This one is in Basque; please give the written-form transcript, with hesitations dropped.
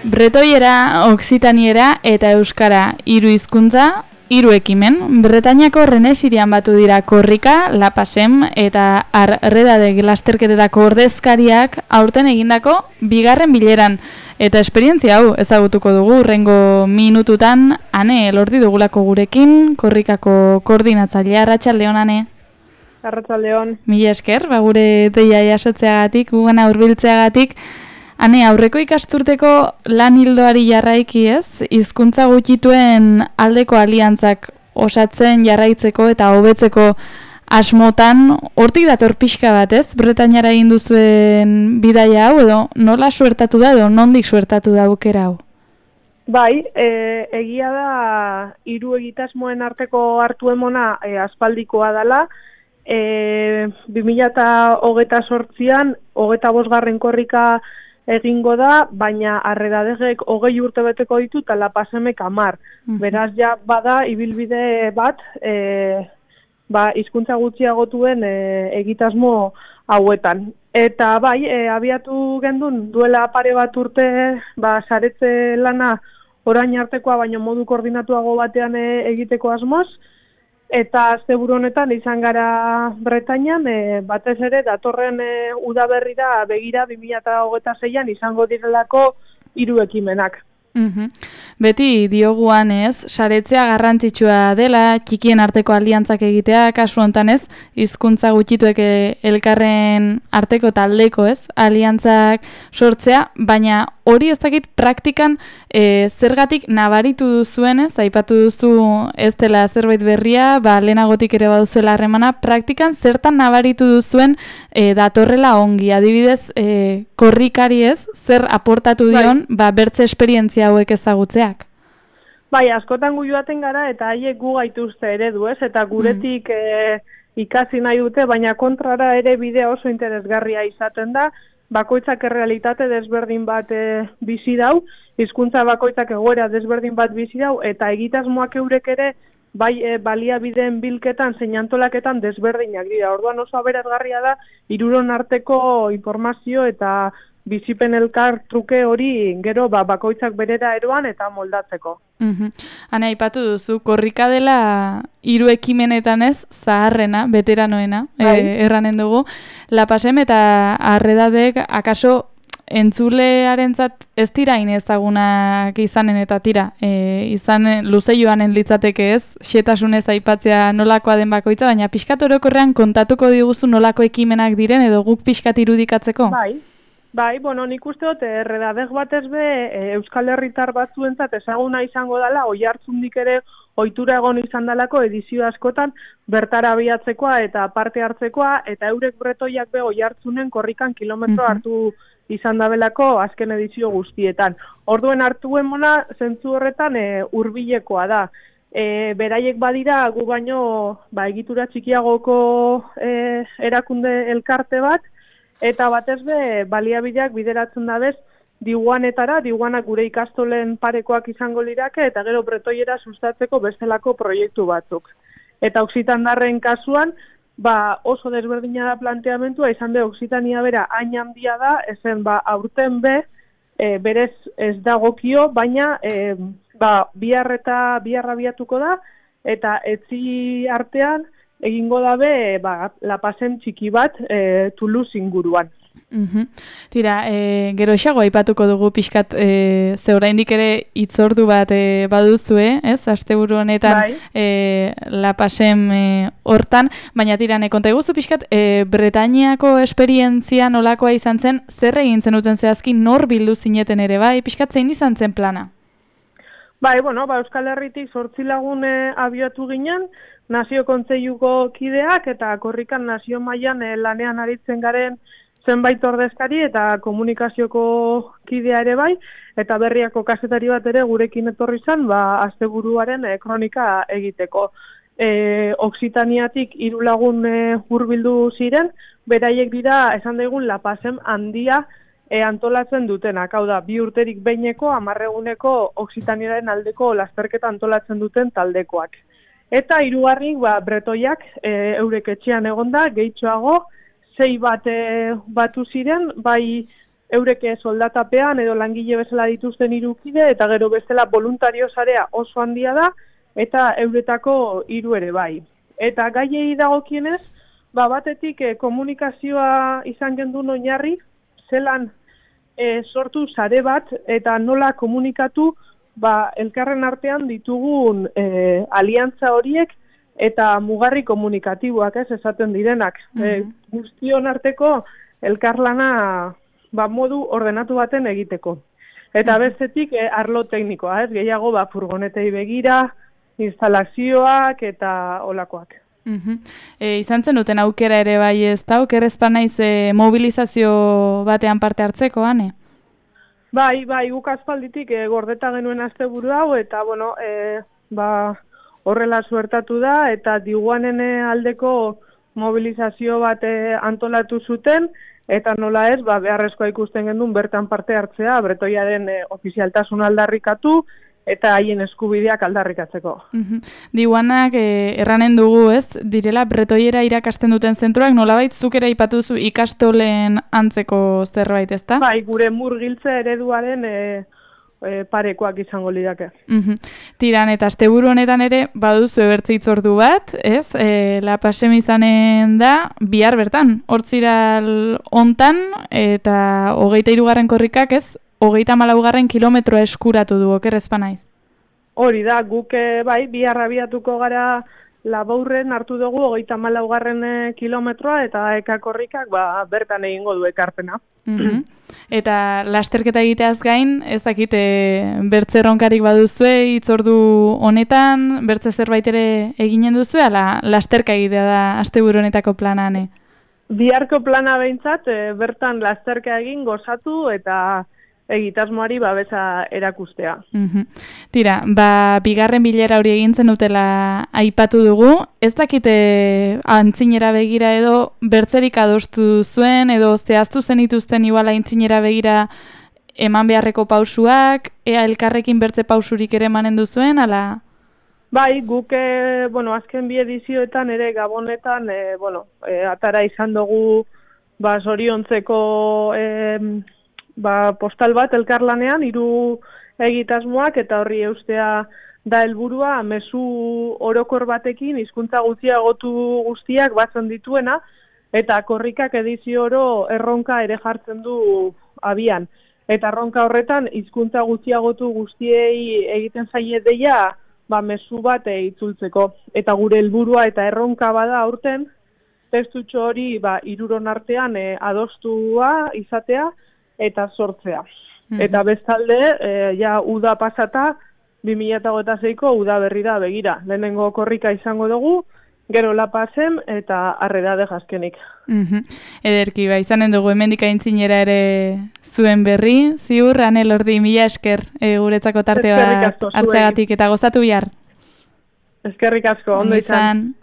Bretoiera, oksitaniera eta euskara, 3 hizkuntza, 3 ekimen. Bretainiako Renesirian batu dira Korrika, Lapasem eta Arredadek lasterketetako ordezkariak aurten egindako 2. bileran. Eta esperientzia hau ezagutuko dugu hurrengo minututan. Ane, Elordi dugulako gurekin, Korrikako koordinatzailea. Arratsaldeon, Ane. Arratsaldeon. Mila esker, gure deia jasotzeagatik, gugana hurbiltzeagatik. Ane, aurreko ikasturteko lan ildoari jarraiki ez, hizkuntza gutxituen aldeko aliantzak osatzen jarraitzeko eta hobetzeko asmotan, hortik dator pixka bat ez, Bretainiara egin duzuen bidaia hau, edo nola suertatu da, edo nondik suertatu da aukera hau? Bai, egia da 3 egitasmoen arteko hartu emona aspaldikoa dela, 2028an 25. korrika egingo da, baina Arredadegek 20 urte beteko ditu eta Lapasemek 10. Beraz, ja bada ibilbide bat, hizkuntza gutxiagotuen egitasmo hauetan. Eta bai, abiatu gendun duela pare bat urte, saretze lana orain artekoa, baina modu koordinatuago batean egiteko asmoz, eta asteburu honetan izan gara Bretainian, batez ere datorren udaberrira begira 2026an izango direlako 3 ekimenak. Beti dioguan ez, saretzea garrantzitsua dela, txikien arteko aliantzak egitea, kasu hontan ez, hizkuntza gutxituek elkarren arteko taldeko ez, aliantzak sortzea, baina hori ez dakit praktikan zergatik nabaritu duzuen ez, aipatu duzu ez dela zerbait berria, lehenagotik ere baduzuela harremana, praktikan zertan nabaritu duzuen datorrela ongi, adibidez korrikari ez, zer aportatu dion, bertze esperientzia hauek ezagutzeak? Bai, askotan gu joaten gara eta haiek gu gaituzte eredu, ez? Eta guretik ikasi nahi dute, baina kontrara ere bidea oso interesgarria izaten da, bakoitzak errealitate desberdin bat bizi dau, hizkuntza bakoitzak egoera desberdin bat bizi dau, eta egitasmoak eurek ere bai baliabideen bilketan, zeinantolaketan desberdinak dira. Orduan oso aberazgarria da, 3 arteko informazio eta bizipen elkar truke hori gero bakoitzak berera eroan eta moldatzeko. Hane, aipatu duzu, korrika dela 3 ekimenetan ez, zaharrena, veteranoena, erranen dugu. Lapasem eta Arredadek akaso entzulearentzat ez dira ezagunak izanen eta tira. Izan luze joanen litzateke ez, xetasunez aipatzea nolakoa den bakoitza, baina pixkat orokorrean kontatuko diguzu nolako ekimenak diren edo guk pixkat irudikatzeko? Bai, nik uste dut, Arredadek batez be, Euskal Herritar batzuentzat ezaguna izango dela, Oiartzundik ere ohitura egon izan dalako edizio askotan bertara abiatzekoa eta parte hartzekoa, eta eurek bretoiak be Oiartzunen korrikan kilometro hartu izan dabelako azken edizio guztietan. Orduen hartu emona, zentzu horretan hurbilekoa da. Beraiek badira gu baino egitura txikiagoko erakunde elkarte bat, eta batez be, baliabideak bideratzen dabez, diguanak gure ikastolen parekoak izango lirake, eta gero bretoiera sustatzeko bestelako proiektu batzuk. Eta Oksitandarren kasuan, oso desberdina da planteamentua, izan be, Oksitania bera hain handia da, ezen aurten be, berez ez dagokio, baina biharra biatuko da, eta etzi artean, egingo dabe Lapasem txiki bat Toulouse inguruan. Tira, gero xago aipatuko dugu pixkat ze oraindik ere hitzordu bat baduzue, ez? Asteburu honetan Lapasem hortan, baina tirane konta eguzu pixkat Bretainiako esperientzia nolakoa izan zen, zer egin zenuten zehazki nor bildu zineten ere pixkat zein izan zen plana? Euskal Herritik 8 lagun abiatu ginen, Nazio Kontseiluko kideak eta korrikan nazio mailan lanean aritzen garen zenbait ordezkari eta komunikazioko kidea ere bai, eta Berriako kazetari bat ere gurekin etorri zen, asteburuaren kronika egiteko. Oksitaniatik 3 lagun hurbildu ziren, beraiek dira esan daigun Lapasem handia antolatzen dutenak, hau da, 2 urterik behineko 10 eguneko Oksitaniaren aldeko lasterketa antolatzen duten taldekoak. Eta 3. bretoiak eurek etxean egonda, gehitxoago, 6 batu ziren, bai eureke soldatapean edo langile bezala dituzten 3 kide, eta gero bestela voluntario sarea oso handia da, eta euretako 3 ere bai. Eta gaiei dagokienez, batetik komunikazioa izan gendun oinarri, zelan sortu sare bat, eta nola komunikatu elkarren artean ditugun aliantza horiek, eta mugarri komunikatiboak, esaten direnak. Guztion arteko elkarlana modu ordenatu baten egiteko. Eta bestetik arlo teknikoa, gehiago furgonetei begira, instalazioak eta olakoak. Izan zen duten aukera ere bai ez da, okerrezpan naiz mobilizazio batean parte hartzeko, ane? Bai, guk aspalditik gordeta genuen asteburu hau, eta horrela suertatu da, eta diguanen aldeko mobilizazio bat antolatu zuten, eta nola ez, beharrezkoa ikusten gendun bertan parte hartzea, bretoiaren ofizialtasun aldarrikatu, eta haien eskubideak aldarrikatzeko. Diguanak erranen dugu, ez? Direla bretoiera irakasten duten zentroak, nolabait zuk ere aipatuzu ikastolen antzeko zerbait, ezta? Bai, gure murgiltze ereduaren parekoak izango lidake. Tiran, eta asteburu honetan ere baduzu ebertze hitzordu bat, ez? La Pasem izanen da bihar bertan, hortziral hontan, eta 23. korrikak, ez? 34. kilometroa eskuratu du, okerrezpa naiz. Hori da, guk bihar abiatuko gara Labourren hartu dugu 34. kilometroa, eta ekakorrikak bertan egingo du ekarpena. Eta lasterketa egiteaz gain, ez dakite bertze erronkarik baduzue hitzordu honetan, bertze zerbait ere eginen duzu, ala lasterka egitea da asteburu honetako planane? Biharko plana behintzat, bertan lasterka egin gozatu eta egitasmoari babesa erakustea. Tira, bigarren bilera hori egintzen dutela aipatu dugu, ez dakite antzinera begira edo bertzerik adostu zuen edo zehaztu zenituzten igual antzinera begira eman beharreko pausuak, ea elkarrekin bertze pausurik ere emanen duzuen, ala? Bai, guk, azken 2 edizioetan ere Gabonetan, atara izan dugu zoriontzeko postal bat elkarlanean, 3 egitasmoak, eta horri eustea da helburua mezu orokor batekin hizkuntza gutxiagotu guztiak batzen dituena, eta korrikak edizio oro erronka ere jartzen du abian. Eta erronka horretan hizkuntza gutxiagotu guztiei egiten zaie deia mezu bat itzultzeko. Eta gure helburua eta erronka bada aurten, testutxo hori 3 artean adostua izatea, eta sortzea. Eta bestalde, uda pasata, 2026ko uda berri da begira. Lehenengo korrika izango dugu, gero La Pasem eta Arredade azkenik. Ederki, izanen dugu hemendik aintzinera ere zuen berri, ziur, Ane Elordi, mila esker guretzako tarte bat hartzeagatik eta gozatu bihar. Eskerrik asko, ondo izan.